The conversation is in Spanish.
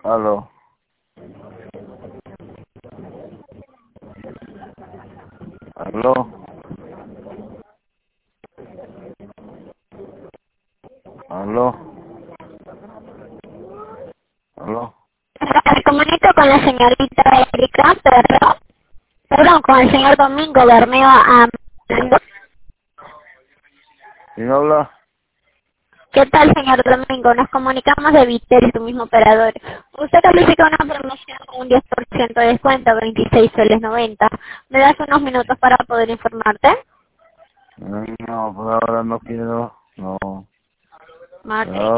Aló. Aló. Aló. Aló. Me comunico con la señorita Erika, perdón, con el señor Domingo Bermeo Amando. ¿Quién habla? ¿Qué tal, señor Domingo? Nos comunicamos de Vitel, tu mismo operador. Usted califica una promoción con un 10% de descuento, 26 soles 90. ¿Me das unos minutos para poder informarte? No, por ahora no quiero. No. Ok. No.